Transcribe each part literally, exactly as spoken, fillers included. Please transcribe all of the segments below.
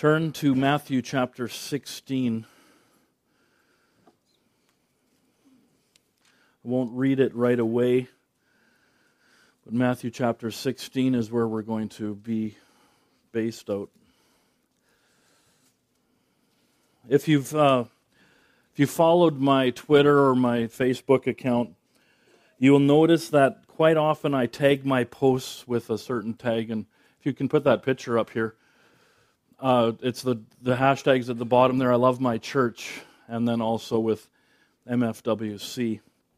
Turn to Matthew chapter sixteen. I won't read it right away, but Matthew chapter sixteen is where we're going to be based out. If you've uh, if you followed my Twitter or my Facebook account, you will notice that quite often I tag my posts with a certain tag, and if you can put that picture up here. Uh, it's the, the hashtags at the bottom there, I love my church, and then also with M F W C.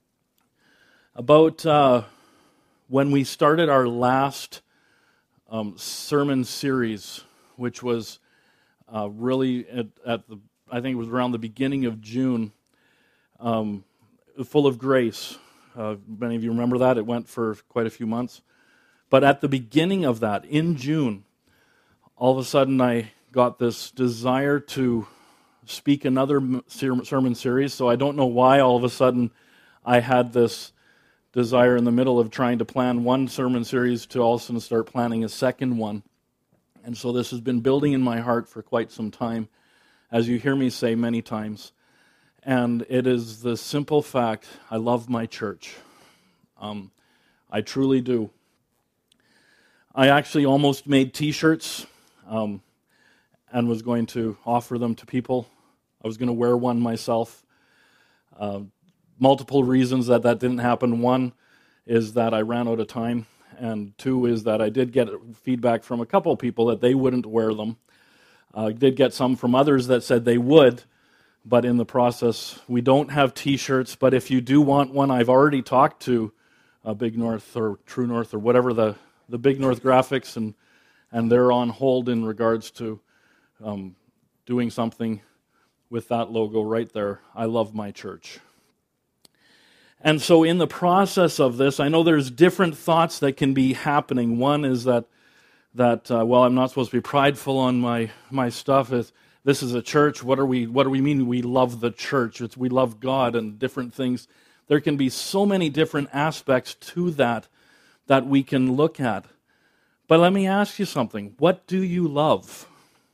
About uh, when we started our last um, sermon series, which was uh, really at, at the, I think it was around the beginning of June, um, full of grace. Uh, many of you remember that. It went for quite a few months. But at the beginning of that, in June, all of a sudden I got this desire to speak another sermon series, so I don't know why all of a sudden I had this desire in the middle of trying to plan one sermon series to also start planning a second one. And so this has been building in my heart for quite some time, as you hear me say many times. And it is the simple fact, I love my church. Um, I truly do. I actually almost made t-shirts um, and was going to offer them to people. I was going to wear one myself. Uh, multiple reasons that that didn't happen. One is that I ran out of time, and two is that I did get feedback from a couple of people that they wouldn't wear them. I uh, did get some from others that said they would, but in the process, we don't have t-shirts, but if you do want one, I've already talked to uh, Big North or True North or whatever the the Big North Graphics, and and they're on hold in regards to um, doing something with that logo right there. I love my church. And so in the process of this, I know there's different thoughts that can be happening. One is that, that uh, well, I'm not supposed to be prideful on my, my stuff. It's, this is a church. What are we? What do we mean we love the church? It's we love God and different things. There can be so many different aspects to that that we can look at. But let me ask you something. What do you love?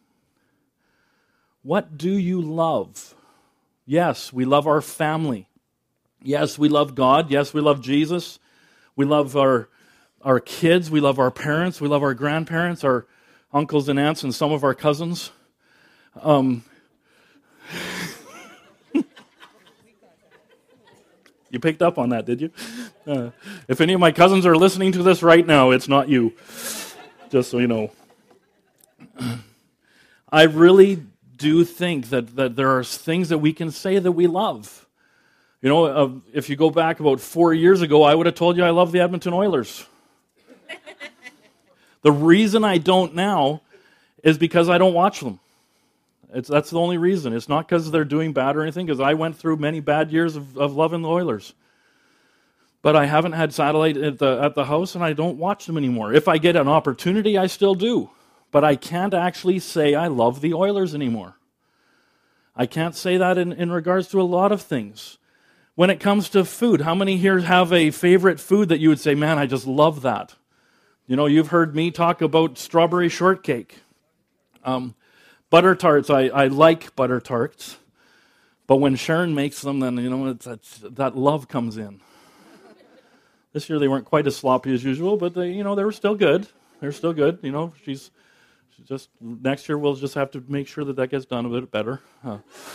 What do you love? Yes, we love our family. Yes, we love God. Yes, we love Jesus. We love our, our kids. We love our parents. We love our grandparents, our uncles and aunts, and some of our cousins. Um, you picked up on that, did you? Uh, if any of my cousins are listening to this right now, it's not you. Just so you know. I really do think that, that there are things that we can say that we love. You know, uh, if you go back about four years ago, I would have told you I love the Edmonton Oilers. The reason I don't now is because I don't watch them. It's, that's the only reason. It's not because they're doing bad or anything, because I went through many bad years of, of loving the Oilers. But I haven't had satellite at the at the house, and I don't watch them anymore. If I get an opportunity, I still do. But I can't actually say I love the Oilers anymore. I can't say that in, in regards to a lot of things. When it comes to food, how many here have a favorite food that you would say, man, I just love that? You know, you've heard me talk about strawberry shortcake. Um, butter tarts, I, I like butter tarts. But when Sharon makes them, then, you know, it's, it's, that love comes in. This year they weren't quite as sloppy as usual, but they, you know, they were still good. They're still good. You know, she's, she's just, next year we'll just have to make sure that that gets done a bit better. Uh,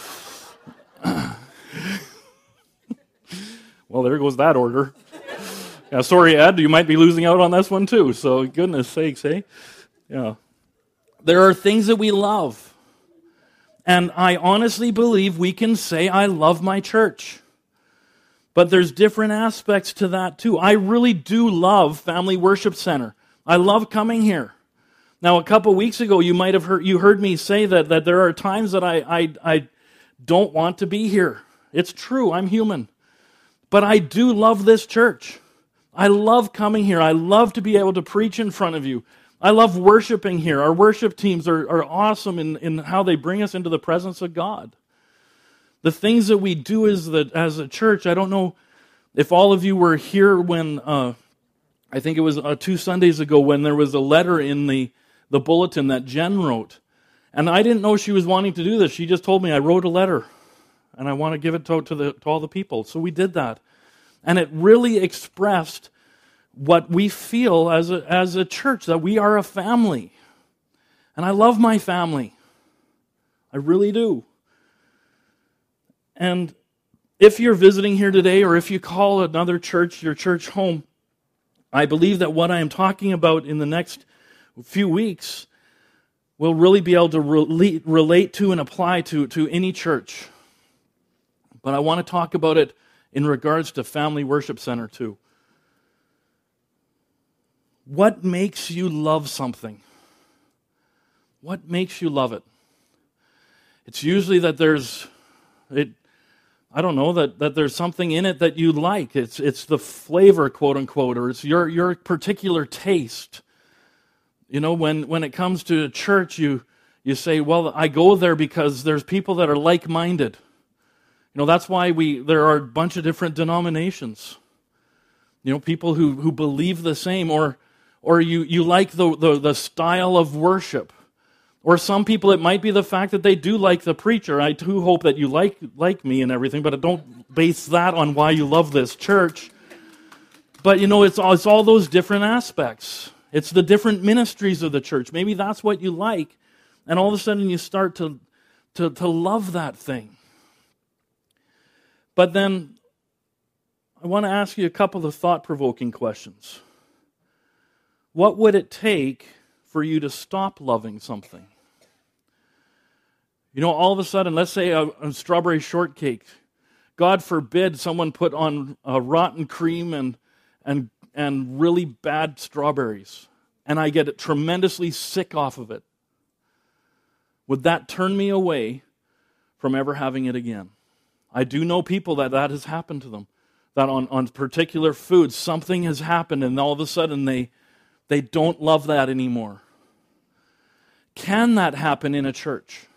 well, there goes that order. Yeah, sorry, Ed, you might be losing out on this one too. So, goodness sakes, eh? Yeah. There are things that we love. And I honestly believe we can say, I love my church. But there's different aspects to that too. I really do love Family Worship Center. I love coming here. Now, a couple weeks ago, you might have heard you heard me say that that there are times that I I, I don't want to be here. It's true. I'm human, but I do love this church. I love coming here. I love to be able to preach in front of you. I love worshiping here. Our worship teams are, are awesome in, in how they bring us into the presence of God. The things that we do as, the, as a church, I don't know if all of you were here when, uh, I think it was uh, two Sundays ago, when there was a letter in the, the bulletin that Jen wrote. And I didn't know she was wanting to do this. She just told me, I wrote a letter, and I want to give it to, to, the, to all the people. So we did that. And it really expressed what we feel as a, as a church, that we are a family. And I love my family. I really do. And if you're visiting here today, or if you call another church your church home, I believe that what I am talking about in the next few weeks will really be able to relate, relate to and apply to, to any church. But I want to talk about it in regards to Family Worship Center too. What makes you love something? What makes you love it? It's usually that there's, it. I don't know, that, that there's something in it that you like. It's it's the flavor, quote unquote, or it's your your particular taste. You know, when, when it comes to a church, you you say, well, I go there because there's people that are like-minded. You know, that's why we there are a bunch of different denominations. You know, people who, who believe the same, or or you, you like the, the, the style of worship. Or some people, it might be the fact that they do like the preacher. I do hope that you like like me and everything, but don't base that on why you love this church. But, you know, it's all, it's all those different aspects. It's the different ministries of the church. Maybe that's what you like, and all of a sudden you start to, to, to love that thing. But then I want to ask you a couple of thought-provoking questions. What would it take for you to stop loving something? You know, all of a sudden, let's say a, a strawberry shortcake. God forbid someone put on a rotten cream and and and really bad strawberries, and I get tremendously sick off of it. Would that turn me away from ever having it again? I do know people that that has happened to them, that on, on particular foods, something has happened, and all of a sudden they they don't love that anymore. Can that happen in a church?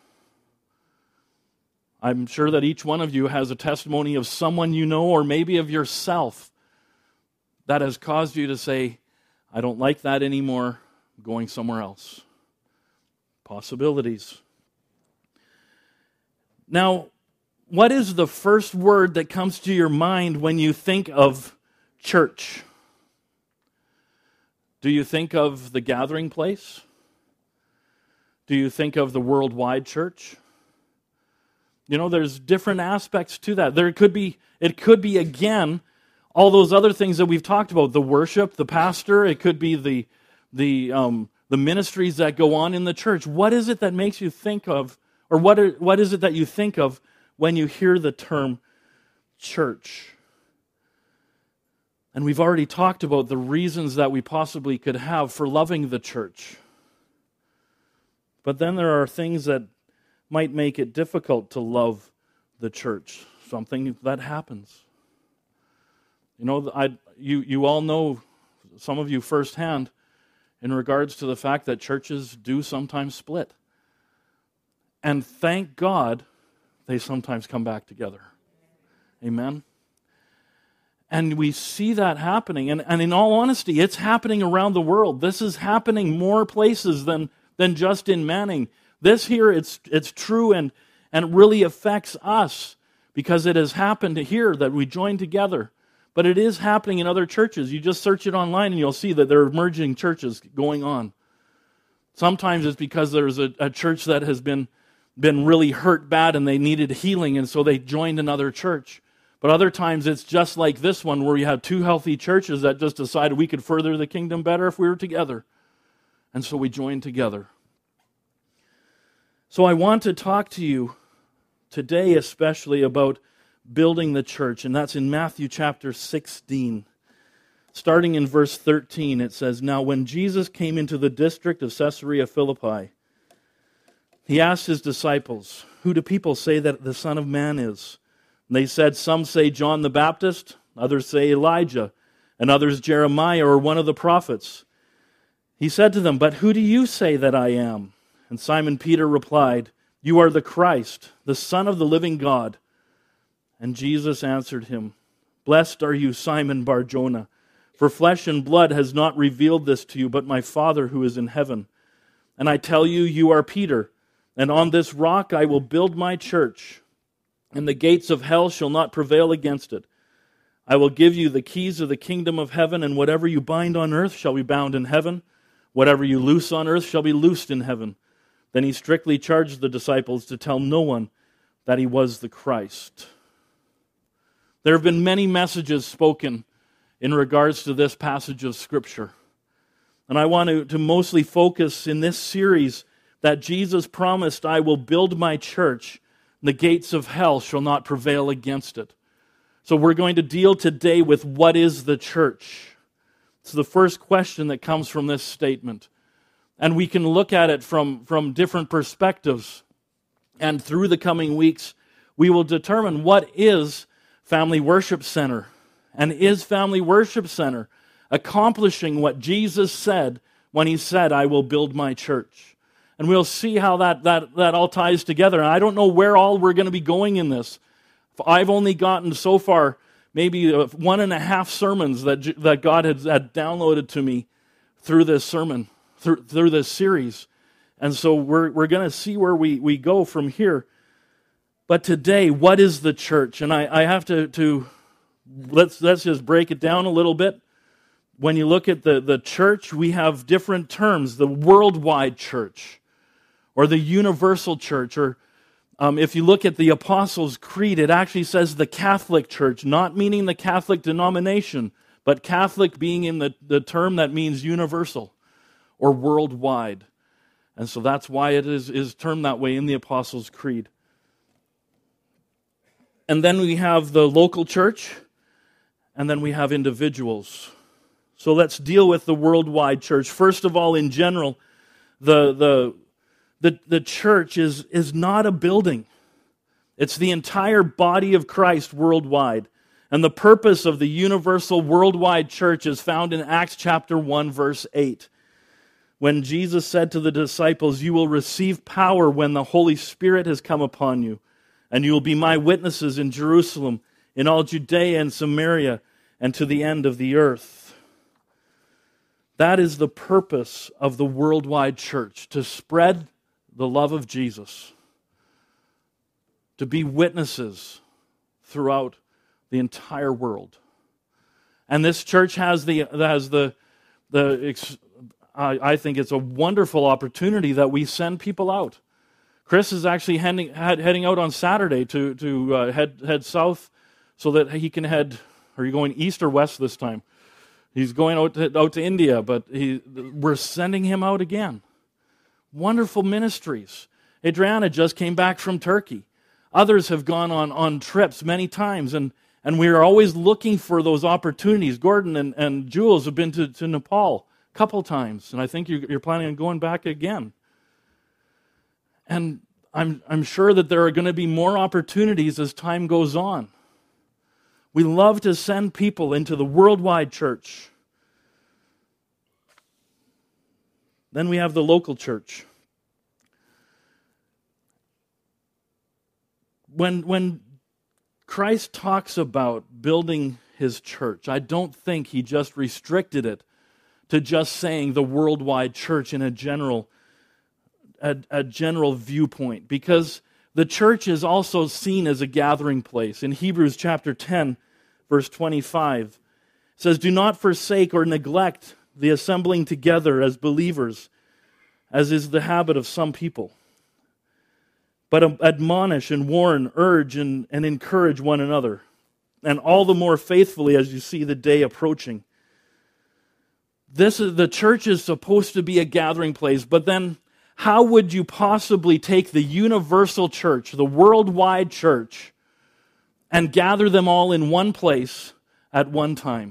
I'm sure that each one of you has a testimony of someone you know, or maybe of yourself, that has caused you to say, I don't like that anymore, I'm going somewhere else. Possibilities. Now, what is the first word that comes to your mind when you think of church? Do you think of the gathering place? Do you think of the worldwide church? You know, there's different aspects to that. There could be, it could be, again, all those other things that we've talked about, the worship, the pastor, it could be the the um, the ministries that go on in the church. What is it that makes you think of, or what are, what is it that you think of when you hear the term church? And we've already talked about the reasons that we possibly could have for loving the church. But then there are things that might make it difficult to love the church. Something that happens. You know, I, you, you all know, some of you firsthand, in regards to the fact that churches do sometimes split. And thank God they sometimes come back together. Amen? And we see that happening. And, and in all honesty, it's happening around the world. This is happening more places than, than just in Manning. This here, it's it's true and, and it really affects us because it has happened here that we join together. But it is happening in other churches. You just search it online and you'll see that there are emerging churches going on. Sometimes it's because there's a, a church that has been, been really hurt bad and they needed healing, and so they joined another church. But other times it's just like this one, where you have two healthy churches that just decided we could further the kingdom better if we were together. And so we joined together. So I want to talk to you today especially about building the church, and that's in Matthew chapter sixteen. Starting in verse thirteen, it says, Now when Jesus came into the district of Caesarea Philippi, he asked his disciples, Who do people say that the Son of Man is? And they said, Some say John the Baptist, others say Elijah, and others Jeremiah or one of the prophets. He said to them, But who do you say that I am? And Simon Peter replied, You are the Christ, the Son of the living God. And Jesus answered him, Blessed are you, Simon Bar-Jonah, for flesh and blood has not revealed this to you, but my Father who is in heaven. And I tell you, you are Peter, And on this rock I will build my church, and the gates of hell shall not prevail against it. I will give you the keys of the kingdom of heaven, and whatever you bind on earth shall be bound in heaven. Whatever you loose on earth shall be loosed in heaven. Then he strictly charged the disciples to tell no one that he was the Christ. There have been many messages spoken in regards to this passage of Scripture. And I want to, to mostly focus in this series that Jesus promised, I will build my church, and the gates of hell shall not prevail against it. So we're going to deal today with what is the church. It's the first question that comes from this statement. And we can look at it from, from different perspectives. And through the coming weeks, we will determine what is Family Worship Center. And is Family Worship Center accomplishing what Jesus said when he said, I will build my church? And we'll see how that, that, that all ties together. And I don't know where all we're going to be going in this. I've only gotten so far maybe one and a half sermons that, that God had, had downloaded to me through this sermon, through, through this series. And so we're, we're going to see where we, we go from here. But today, what is the church? And I, I have to, to let's, let's just break it down a little bit. When you look at the, the church, we have different terms. The worldwide church, or the universal church, or um, if you look at the Apostles' Creed, it actually says the Catholic Church, not meaning the Catholic denomination, but Catholic being in the, the term that means universal or worldwide. And so that's why it is, is termed that way in the Apostles' Creed. And then we have the local church, and then we have individuals. So let's deal with the worldwide church. First of all, in general, the the the, the church is, is not a building. It's the entire body of Christ worldwide. And the purpose of the universal worldwide church is found in Acts chapter one, verse eight. When Jesus said to the disciples, you will receive power when the Holy Spirit has come upon you, and you will be my witnesses in Jerusalem, in all Judea and Samaria, and to the end of the earth. That is the purpose of the worldwide church, to spread the love of Jesus, to be witnesses throughout the entire world. And this church has the has the the I, I think it's a wonderful opportunity that we send people out. Chris is actually heading heading out on Saturday to to uh, head head south, so that he can head. Are you going east or west this time? He's going out to, out to India, but he, we're sending him out again. Wonderful ministries. Adriana just came back from Turkey. Others have gone on, on trips many times, and, and we are always looking for those opportunities. Gordon and, and Jules have been to, to Nepal a couple times, and I think you're, you're planning on going back again. And I'm, I'm sure that there are going to be more opportunities as time goes on. We love to send people into the worldwide church. Then we have the local church. When, when Christ talks about building his church, I don't think he just restricted it to just saying the worldwide church in a general, a, a general viewpoint, because the church is also seen as a gathering place. In Hebrews chapter ten, verse twenty-five, it says, do not forsake or neglect the assembling together as believers, as is the habit of some people, but admonish and warn, urge and, and encourage one another, and all the more faithfully as you see the day approaching. This is, the church is supposed to be a gathering place, but then how would you possibly take the universal church, the worldwide church, and gather them all in one place at one time?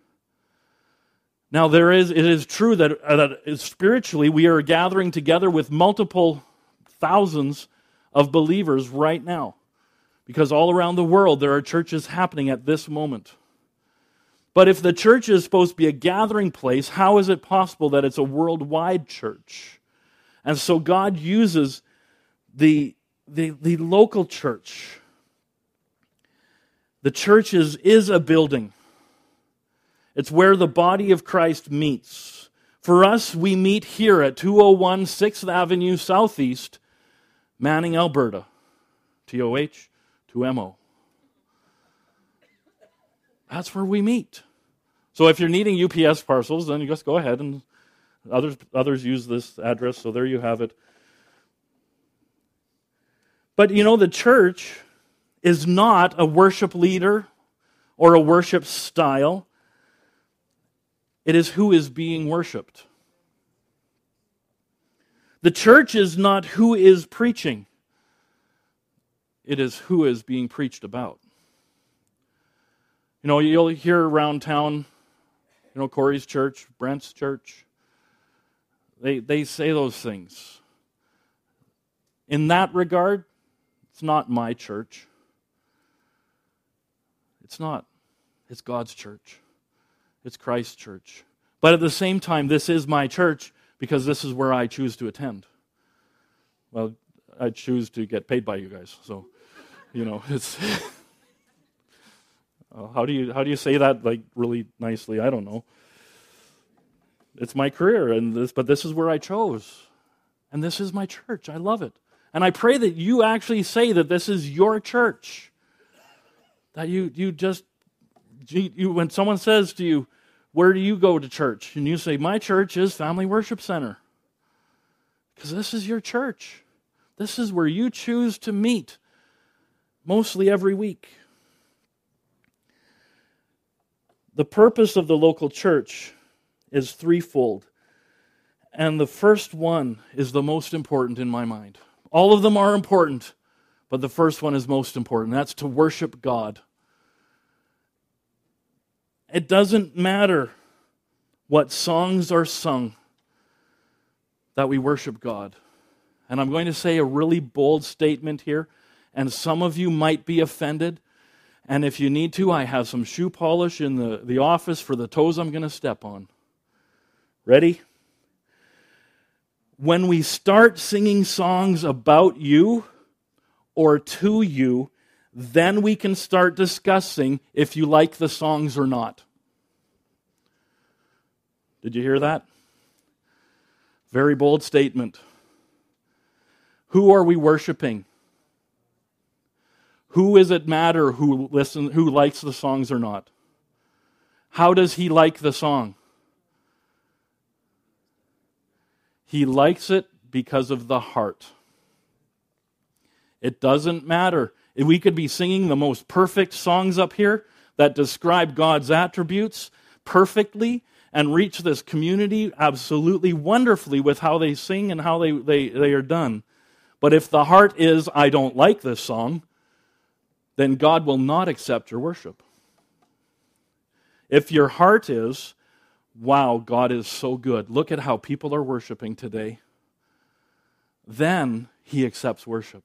Now, there is it is true that, uh, that spiritually we are gathering together with multiple thousands of believers right now, because all around the world there are churches happening at this moment. But if the church is supposed to be a gathering place, how is it possible that it's a worldwide church? And so God uses the, the, the local church. The church is, is a building. It's where the body of Christ meets. For us, we meet here at two oh one sixth Avenue Southeast, Manning, Alberta, T O H to M O. That's where we meet. So if you're needing U P S parcels, then you just go ahead, and others others use this address, so there you have it. But you know, the church is not a worship leader or a worship style. It is who is being worshiped. The church is not who is preaching. It is who is being preached about. You know, you'll hear around town, you know, Corey's church, Brent's church. They they say those things. In that regard, it's not my church. It's not. It's God's church. It's Christ's church. But at the same time, this is my church because this is where I choose to attend. Well, I choose to get paid by you guys, so you know it's. uh, how do you how do you say that like really nicely? I don't know. It's my career, and this, but this is where I chose, and this is my church. I love it, and I pray that you actually say that this is your church. That you you just you, you when someone says to you, "Where do you go to church?" and you say, "My church is Family Worship Center," because this is your church. This is where you choose to meet, mostly every week. The purpose of the local church is threefold. And the first one is the most important in my mind. All of them are important, but the first one is most important. That's to worship God. It doesn't matter what songs are sung, that we worship God. And I'm going to say a really bold statement here, and some of you might be offended. And if you need to, I have some shoe polish in the, the office for the toes I'm going to step on. Ready? When we start singing songs about you or to you, then we can start discussing if you like the songs or not. Did you hear that? Very bold statement. Who are we worshiping? Who does it matter who listen, who likes the songs or not? How does he like the song? He likes it because of the heart. It doesn't matter. We could be singing the most perfect songs up here that describe God's attributes perfectly and reach this community absolutely wonderfully with how they sing and how they, they, they are done. But if the heart is, I don't like this song, then God will not accept your worship. If your heart is, wow, God is so good, look at how people are worshiping today, then He accepts worship.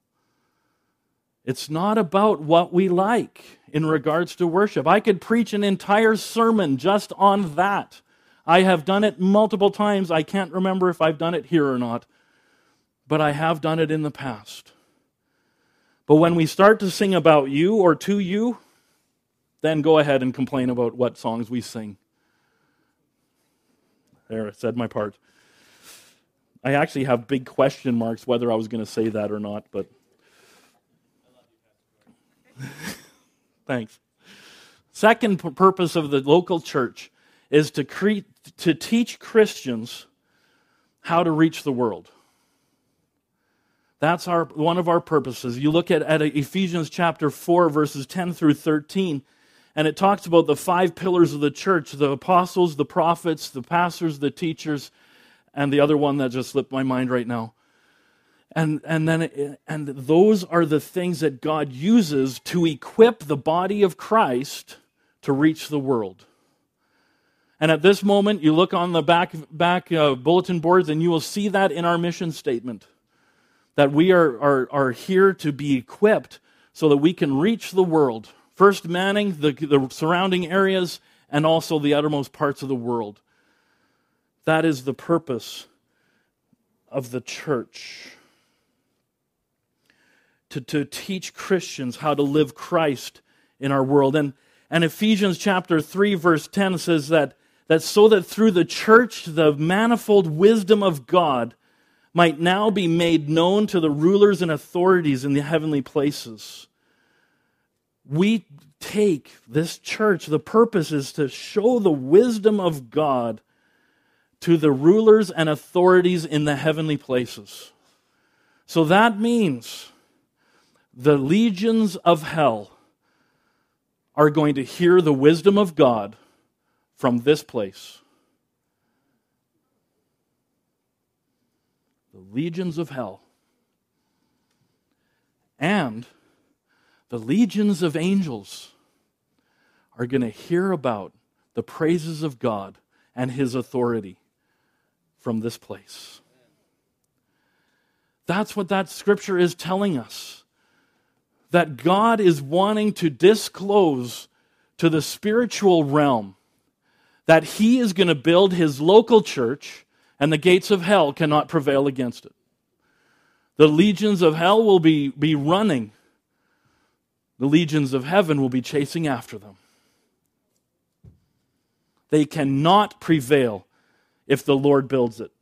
It's not about what we like in regards to worship. I could preach an entire sermon just on that. I have done it multiple times. I can't remember if I've done it here or not, but I have done it in the past. But when we start to sing about you or to you, then go ahead and complain about what songs we sing. There, I said my part. I actually have big question marks whether I was going to say that or not, but thanks. Second p- purpose of the local church is to cre- to teach Christians how to reach the world. That's our one of our purposes. You look at, at Ephesians chapter four, verses ten through thirteen, and it talks about the five pillars of the church, the apostles, the prophets, the pastors, the teachers, and the other one that just slipped my mind right now. And and then it, and those are the things that God uses to equip the body of Christ to reach the world. And at this moment, you look on the back back uh, bulletin boards, and you will see that in our mission statement, that we are, are, are here to be equipped so that we can reach the world. First Manning, the, the surrounding areas, and also the uttermost parts of the world. That is the purpose of the church. To, to teach Christians how to live Christ in our world. And, and Ephesians chapter three, verse ten says that, that so that through the church, the manifold wisdom of God might now be made known to the rulers and authorities in the heavenly places. We take this church, the purpose is to show the wisdom of God to the rulers and authorities in the heavenly places. So that means the legions of hell are going to hear the wisdom of God from this place. The legions of hell. And the legions of angels are going to hear about the praises of God and His authority from this place. That's what that scripture is telling us. That God is wanting to disclose to the spiritual realm that He is going to build His local church and the gates of hell cannot prevail against it. The legions of hell will be, be running. The legions of heaven will be chasing after them. They cannot prevail if the Lord builds it.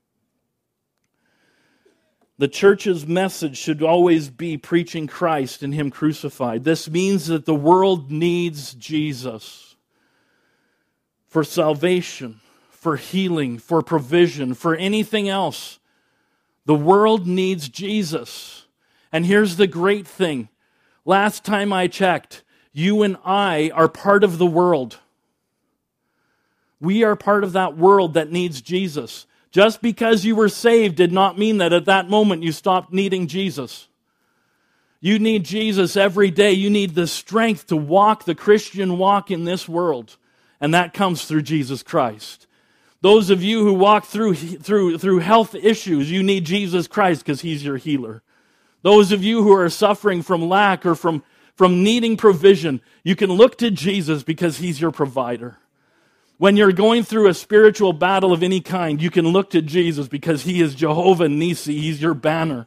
The church's message should always be preaching Christ and Him crucified. This means that the world needs Jesus for salvation, for healing, for provision, for anything else. The world needs Jesus. And here's the great thing. Last time I checked, you and I are part of the world. We are part of that world that needs Jesus. Just because you were saved did not mean that at that moment you stopped needing Jesus. You need Jesus every day. You need the strength to walk the Christian walk in this world. And that comes through Jesus Christ. Those of you who walk through, through, through health issues, you need Jesus Christ because He's your healer. Those of you who are suffering from lack or from, from needing provision, you can look to Jesus because He's your provider. When you're going through a spiritual battle of any kind, you can look to Jesus because He is Jehovah Nissi. He's your banner.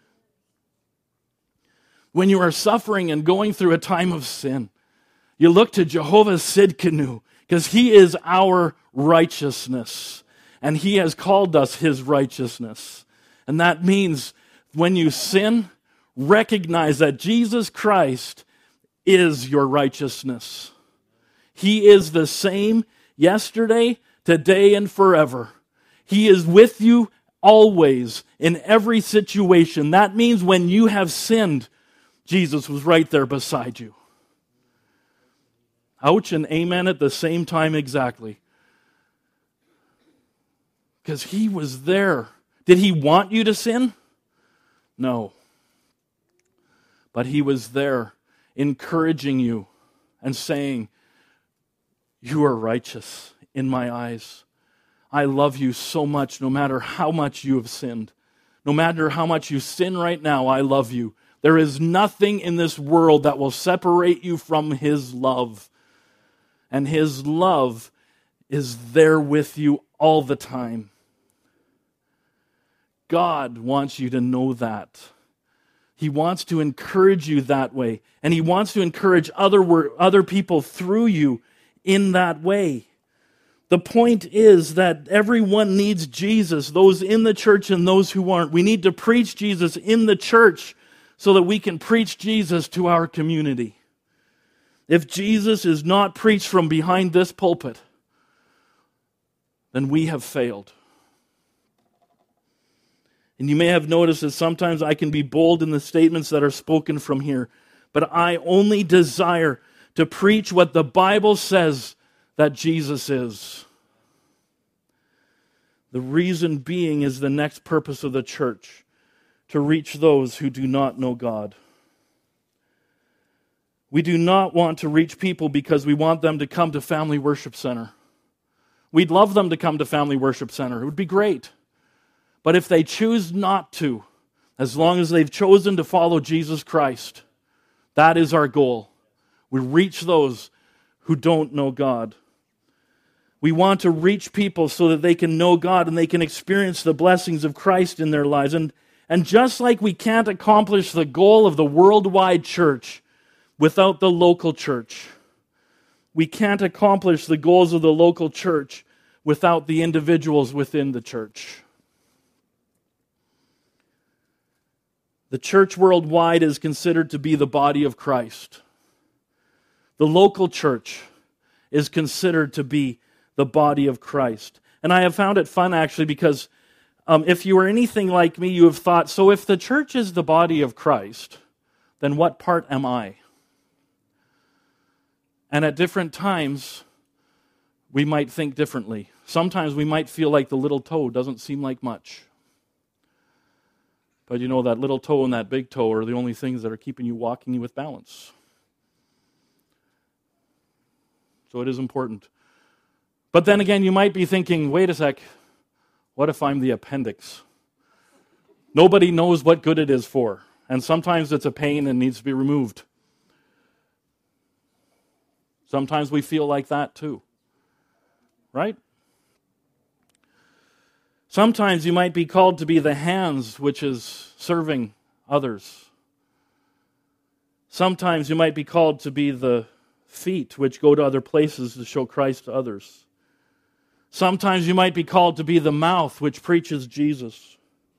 When you are suffering and going through a time of sin, you look to Jehovah Sidkenu because He is our righteousness. And He has called us His righteousness. And that means when you sin, recognize that Jesus Christ is your righteousness. He is the same yesterday, today, and forever. He is with you always in every situation. That means when you have sinned, Jesus was right there beside you. Ouch and amen at the same time exactly. Because He was there. Did He want you to sin? No. But He was there encouraging you and saying, you are righteous in my eyes. I love you so much no matter how much you have sinned. No matter how much you sin right now, I love you. There is nothing in this world that will separate you from His love. And His love is there with you all the time. God wants you to know that. He wants to encourage you that way. And He wants to encourage other, other people through you in that way. The point is that everyone needs Jesus, those in the church and those who aren't. We need to preach Jesus in the church so that we can preach Jesus to our community. If Jesus is not preached from behind this pulpit, then we have failed. And you may have noticed that sometimes I can be bold in the statements that are spoken from here, but I only desire to preach what the Bible says that Jesus is. The reason being is the next purpose of the church, to reach those who do not know God. We do not want to reach people because we want them to come to Family Worship Center. We'd love them to come to Family Worship Center. It would be great. But if they choose not to, as long as they've chosen to follow Jesus Christ, that is our goal. We reach those who don't know God. We want to reach people so that they can know God and they can experience the blessings of Christ in their lives. And, and just like we can't accomplish the goal of the worldwide church without the local church, we can't accomplish the goals of the local church without the individuals within the church. The church worldwide is considered to be the body of Christ. The local church is considered to be the body of Christ. And I have found it fun, actually, because um, if you are anything like me, you have thought, so if the church is the body of Christ, then what part am I? And at different times, we might think differently. Sometimes we might feel like the little toe doesn't seem like much. But you know, that little toe and that big toe are the only things that are keeping you walking with balance. So it is important. But then again, you might be thinking, wait a sec, what if I'm the appendix? Nobody knows what good it is for. And sometimes it's a pain and needs to be removed. Sometimes we feel like that too. Right? Sometimes you might be called to be the hands, which is serving others. Sometimes you might be called to be the feet, which go to other places to show Christ to others. Sometimes you might be called to be the mouth, which preaches Jesus.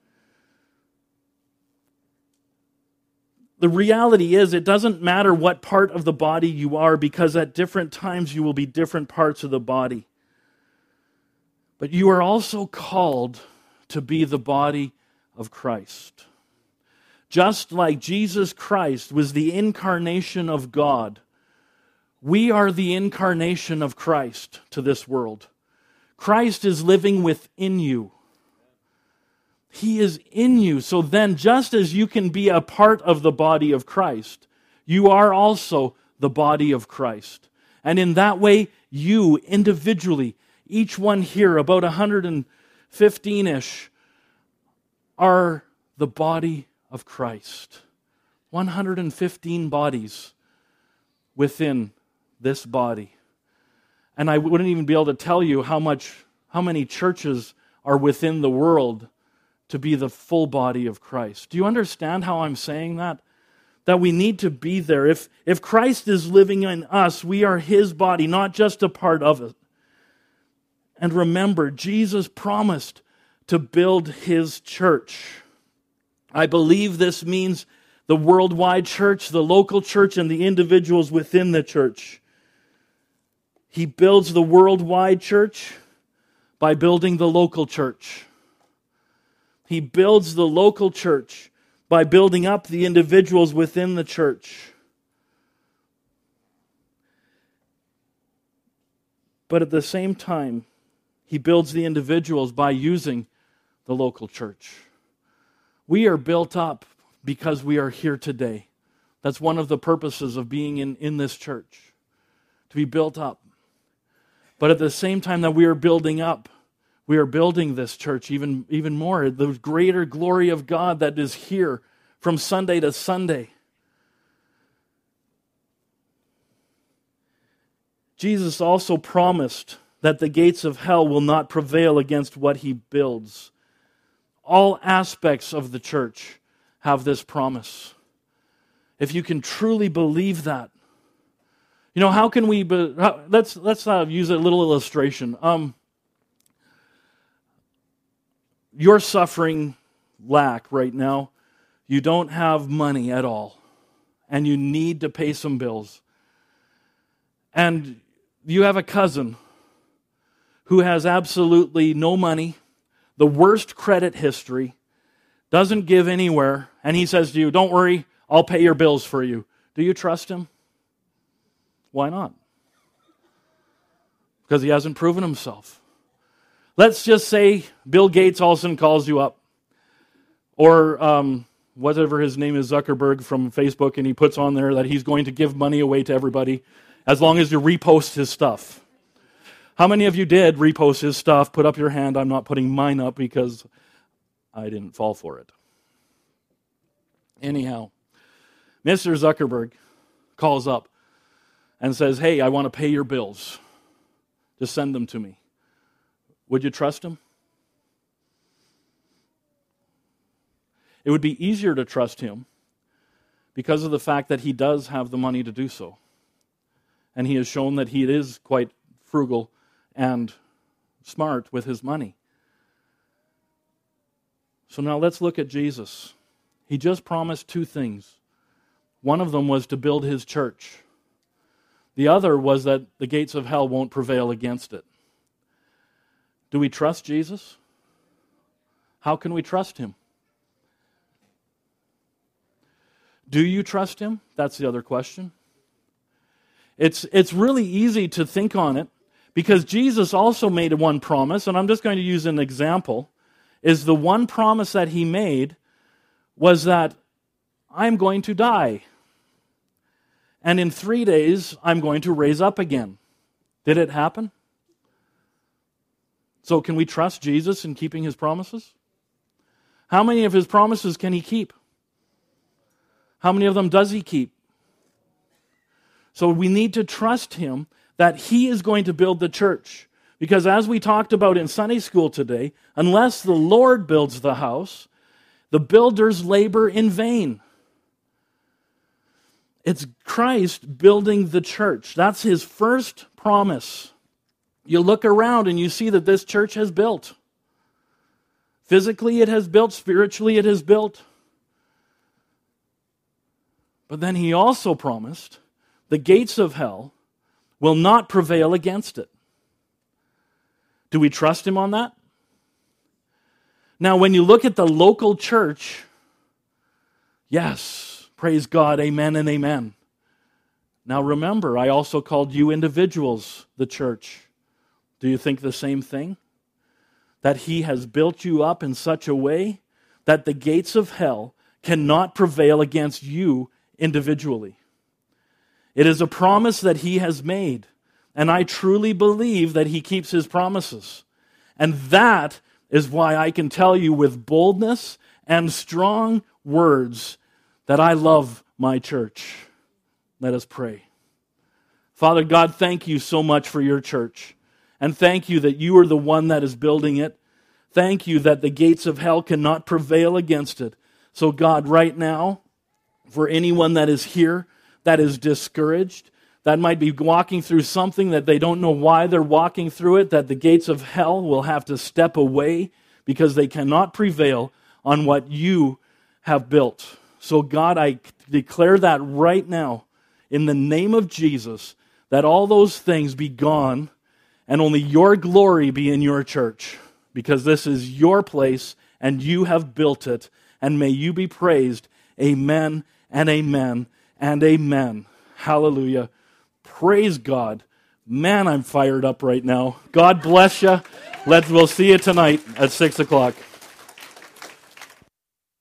The reality is, it doesn't matter what part of the body you are, because at different times you will be different parts of the body. But you are also called to be the body of Christ. Just like Jesus Christ was the incarnation of God, we are the incarnation of Christ to this world. Christ is living within you. He is in you. So then, just as you can be a part of the body of Christ, you are also the body of Christ. And in that way, you individually, each one here, about one hundred fifteen-ish, are the body of Christ. one hundred fifteen bodies within this body. And I wouldn't even be able to tell you how much, how many churches are within the world to be the full body of Christ. Do you understand how I'm saying that? That we need to be there. If, if Christ is living in us, we are His body, not just a part of it. And remember, Jesus promised to build His church. I believe this means the worldwide church, the local church, and the individuals within the church. He builds the worldwide church by building the local church. He builds the local church by building up the individuals within the church. But at the same time, He builds the individuals by using the local church. We are built up because we are here today. That's one of the purposes of being in, in this church, to be built up. But at the same time that we are building up, we are building this church even, even more. The greater glory of God that is here from Sunday to Sunday. Jesus also promised that the gates of hell will not prevail against what He builds. All aspects of the church have this promise. If you can truly believe that. You know, how can we... Be, how, let's let's uh, use a little illustration. Um, you're suffering lack right now. You don't have money at all. And you need to pay some bills. And you have a cousin who has absolutely no money, the worst credit history, doesn't give anywhere, and he says to you, don't worry, I'll pay your bills for you. Do you trust him? Why not? Because he hasn't proven himself. Let's just say Bill Gates all of a sudden calls you up, or um, whatever his name is, Zuckerberg from Facebook, and he puts on there that he's going to give money away to everybody as long as you repost his stuff. How many of you did repost his stuff? Put up your hand. I'm not putting mine up because I didn't fall for it. Anyhow, Mister Zuckerberg calls up and says, hey, I want to pay your bills. Just send them to me. Would you trust him? It would be easier to trust him because of the fact that he does have the money to do so. And he has shown that he is quite frugal and smart with his money. So now let's look at Jesus. He just promised two things. One of them was to build his church. The other was that the gates of hell won't prevail against it. Do we trust Jesus? How can we trust him? Do you trust him? That's the other question. It's, it's really easy to think on it because Jesus also made one promise, and I'm just going to use an example, is the one promise that he made was that I'm going to die. And in three days, I'm going to raise up again. Did it happen? So can we trust Jesus in keeping his promises? How many of his promises can he keep? How many of them does he keep? So we need to trust him that he is going to build the church. Because as we talked about in Sunday school today, unless the Lord builds the house, the builders labor in vain. It's Christ building the church. That's his first promise. You look around and you see that this church has built. Physically it has built, spiritually it has built. But then he also promised the gates of hell will not prevail against it. Do we trust him on that? Now, when you look at the local church, yes, praise God, amen and amen. Now remember, I also called you individuals the church. Do you think the same thing? That he has built you up in such a way that the gates of hell cannot prevail against you individually. It is a promise that he has made, and I truly believe that he keeps his promises. And that is why I can tell you with boldness and strong words that I love my church. Let us pray. Father God, thank you so much for your church. And thank you that you are the one that is building it. Thank you that the gates of hell cannot prevail against it. So God, right now, for anyone that is here that is discouraged, that might be walking through something that they don't know why they're walking through it, that the gates of hell will have to step away because they cannot prevail on what you have built. So God, I declare that right now in the name of Jesus, that all those things be gone and only your glory be in your church, because this is your place and you have built it, and may you be praised. Amen and amen and amen. Hallelujah. Praise God. Man, I'm fired up right now. God bless you. Let's, we'll see you tonight at six o'clock.